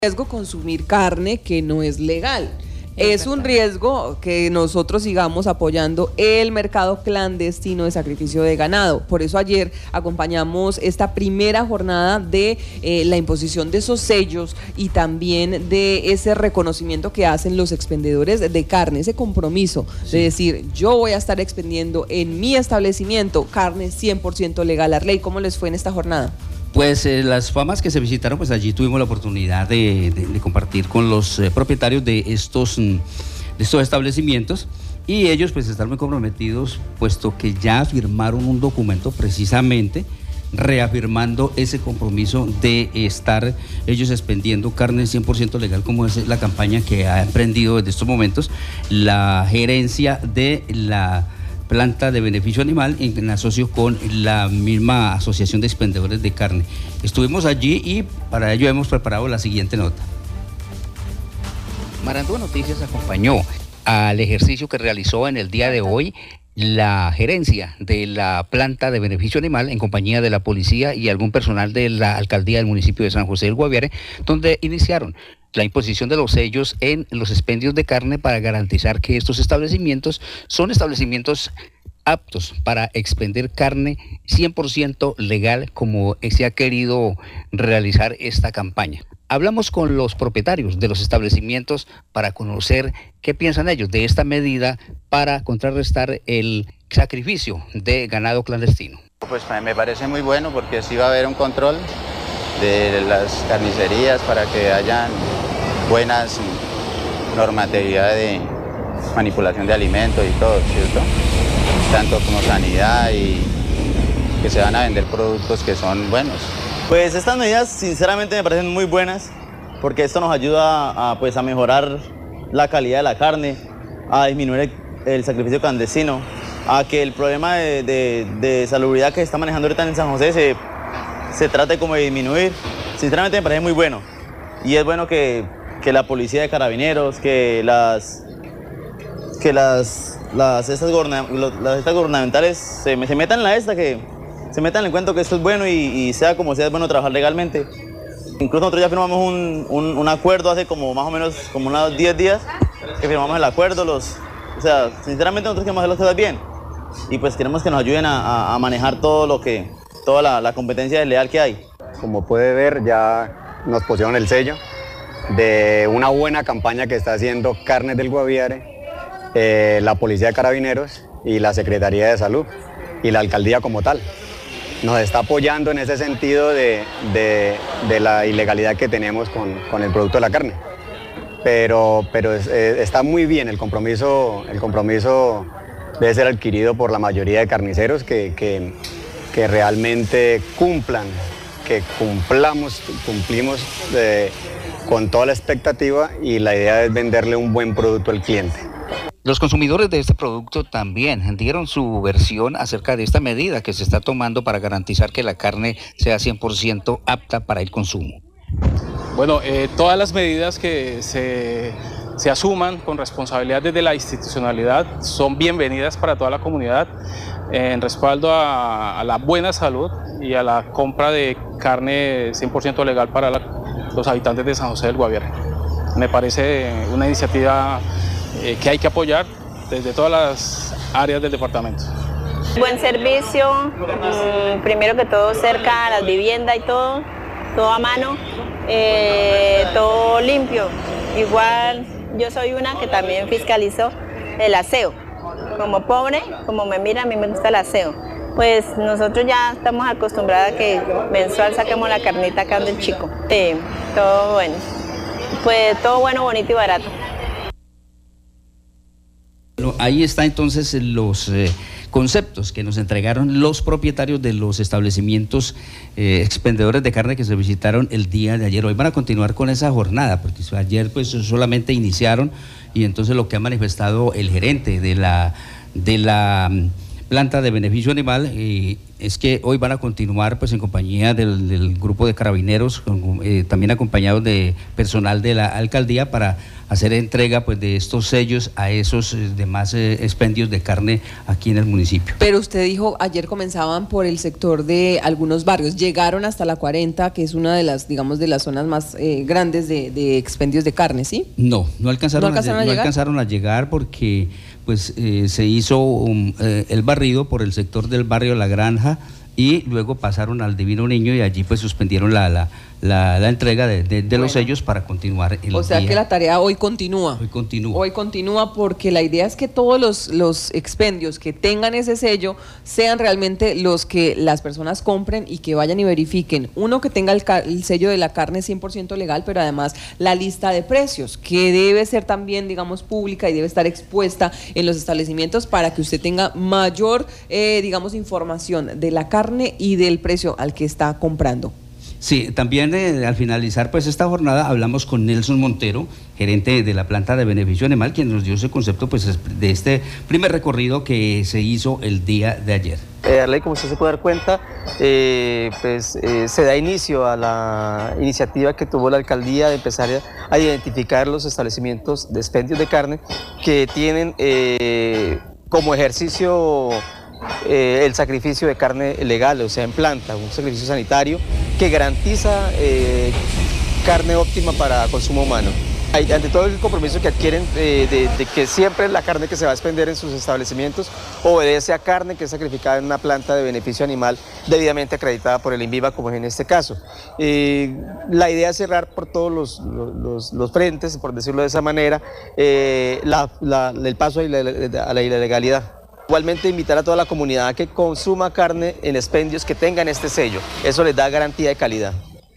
Riesgo consumir carne que no es legal. Es un riesgo que nosotros sigamos apoyando el mercado clandestino de sacrificio de ganado. Por eso ayer acompañamos esta primera jornada de la imposición de esos sellos y también de ese reconocimiento que hacen los expendedores de carne, ese compromiso de decir, yo voy a estar expendiendo en mi establecimiento carne 100% legal. Arley, ¿cómo les fue en esta jornada? Pues las famas que se visitaron, pues allí tuvimos la oportunidad de compartir con los propietarios de estos establecimientos, y ellos pues están muy comprometidos, puesto que ya firmaron un documento precisamente reafirmando ese compromiso de estar ellos expendiendo carne 100% legal, como es la campaña que ha emprendido desde estos momentos la gerencia de la planta de beneficio animal en asocio con la misma asociación de expendedores de carne. Estuvimos allí y para ello hemos preparado la siguiente nota. Marandúa Noticias acompañó al ejercicio que realizó en el día de hoy la gerencia de la planta de beneficio animal en compañía de la policía y algún personal de la alcaldía del municipio de San José del Guaviare, donde iniciaron la imposición de los sellos en los expendios de carne para garantizar que estos establecimientos son establecimientos aptos para expender carne 100% legal, como se ha querido realizar esta campaña. Hablamos con los propietarios de los establecimientos para conocer qué piensan ellos de esta medida para contrarrestar el sacrificio de ganado clandestino. Pues me parece muy bueno, porque así va a haber un control de las carnicerías para que hayan buenas normatividad de manipulación de alimentos y todo, ¿cierto? Tanto como sanidad, y que se van a vender productos que son buenos. Pues estas medidas sinceramente me parecen muy buenas, porque esto nos ayuda a mejorar la calidad de la carne, a disminuir el sacrificio clandestino, a que el problema de salubridad que se está manejando ahorita en San José se trate como de disminuir. Sinceramente me parece muy bueno, y es bueno que la policía de carabineros, que las estas gubernamentales se metan en la que se metan en el cuento que esto es bueno, y sea como sea, es bueno trabajar legalmente. Incluso nosotros ya firmamos un acuerdo hace como más o menos como unos 10 días que firmamos el acuerdo. O sea, sinceramente nosotros queremos hacer las cosas bien, y pues queremos que nos ayuden a manejar toda la competencia desleal que hay. Como puede ver, ya nos pusieron el sello de una buena campaña que está haciendo Carnes del Guaviare, la Policía de Carabineros y la Secretaría de Salud y la Alcaldía como tal. Nos está apoyando en ese sentido de la ilegalidad que tenemos con el producto de la carne. Pero está muy bien el compromiso debe ser adquirido por la mayoría de carniceros que realmente cumplimos con toda la expectativa, y la idea es venderle un buen producto al cliente. Los consumidores de este producto también dieron su versión acerca de esta medida que se está tomando para garantizar que la carne sea 100% apta para el consumo. Bueno, todas las medidas que se asuman con responsabilidad desde la institucionalidad son bienvenidas para toda la comunidad, en respaldo a la buena salud y a la compra de carne 100% legal para los habitantes de San José del Guaviare. Me parece una iniciativa que hay que apoyar desde todas las áreas del departamento. Buen servicio, primero que todo cerca a las viviendas y todo a mano, todo limpio. Igual yo soy una que también fiscalizo el aseo. Como pobre, como me mira, a mí me gusta el aseo. Pues nosotros ya estamos acostumbrados a que mensual saquemos la carnita acá del chico. Sí, todo bueno. Pues todo bueno, bonito y barato. Bueno, ahí está entonces los conceptos que nos entregaron los propietarios de los establecimientos expendedores de carne que se visitaron el día de ayer. Hoy van a continuar con esa jornada, porque ayer pues solamente iniciaron, y entonces lo que ha manifestado el gerente de la planta de beneficio animal es que hoy van a continuar pues en compañía del grupo de carabineros, también acompañados de personal de la alcaldía, para hacer entrega pues de estos sellos a esos demás expendios de carne aquí en el municipio. Pero usted dijo, ayer comenzaban por el sector de algunos barrios, llegaron hasta la 40, que es una de las, digamos, de las zonas más grandes de expendios de carne, ¿sí? No alcanzaron a llegar porque pues se hizo el barrido por el sector del barrio La Granja y luego pasaron al Divino Niño y allí pues suspendieron la entrega de los sellos para continuar el O sea día. que la tarea hoy continúa. Hoy continúa porque la idea es que todos los expendios que tengan ese sello sean realmente los que las personas compren y que vayan y verifiquen. Uno, que tenga el sello de la carne 100% legal, pero además la lista de precios, que debe ser también, digamos, pública y debe estar expuesta en los establecimientos para que usted tenga mayor, digamos, información de la carne y del precio al que está comprando. Sí, también al finalizar pues esta jornada hablamos con Nelson Montero, gerente de la planta de beneficio animal, quien nos dio ese concepto pues de este primer recorrido que se hizo el día de ayer. Arley, como usted se puede dar cuenta, se da inicio a la iniciativa que tuvo la alcaldía de empezar a identificar los establecimientos de expendios de carne que tienen como ejercicio el sacrificio de carne legal, o sea, en planta, un sacrificio sanitario que garantiza carne óptima para consumo humano. Ante todo el compromiso que adquieren de que siempre la carne que se va a expender en sus establecimientos obedece a carne que es sacrificada en una planta de beneficio animal debidamente acreditada por el INVIVA, como es en este caso. La idea es cerrar por todos los frentes, por decirlo de esa manera, el paso a la ilegalidad. Igualmente invitar a toda la comunidad a que consuma carne en expendios que tengan este sello. Eso les da garantía de calidad.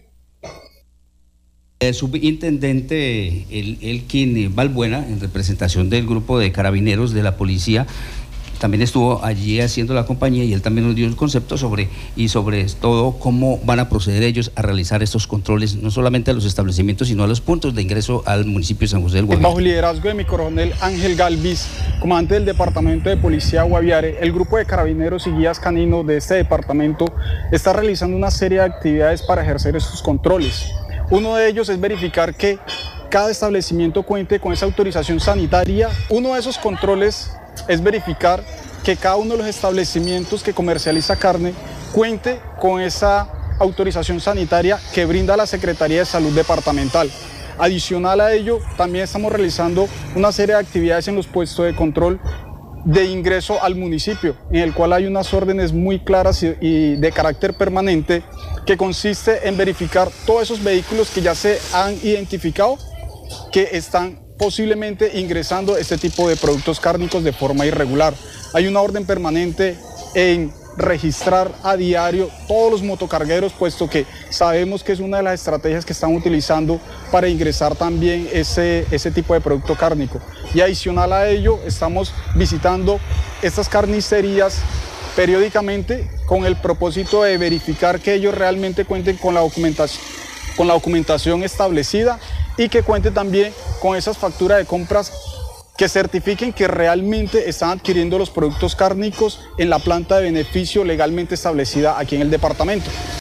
El subintendente Elkin Balbuena, en representación del grupo de carabineros de la policía, también estuvo allí haciendo la compañía y él también nos dio el concepto sobre todo cómo van a proceder ellos a realizar estos controles, no solamente a los establecimientos, sino a los puntos de ingreso al municipio de San José del Guaviare. Bajo el liderazgo de mi coronel Ángel Galvis, comandante del Departamento de Policía Guaviare, el grupo de carabineros y guías caninos de este departamento está realizando una serie de actividades para ejercer estos controles. Uno de ellos es verificar que cada establecimiento cuente con esa autorización sanitaria. Uno de esos controles es verificar que cada uno de los establecimientos que comercializa carne cuente con esa autorización sanitaria que brinda la Secretaría de Salud Departamental. Adicional a ello, también estamos realizando una serie de actividades en los puestos de control de ingreso al municipio, en el cual hay unas órdenes muy claras y de carácter permanente que consiste en verificar todos esos vehículos que ya se han identificado que están posiblemente ingresando este tipo de productos cárnicos de forma irregular. Hay una orden permanente en registrar a diario todos los motocargueros, puesto que sabemos que es una de las estrategias que están utilizando para ingresar también ese tipo de producto cárnico. Y adicional a ello, estamos visitando estas carnicerías periódicamente con el propósito de verificar que ellos realmente cuenten con la documentación establecida y que cuente también con esas facturas de compras que certifiquen que realmente están adquiriendo los productos cárnicos en la planta de beneficio legalmente establecida aquí en el departamento.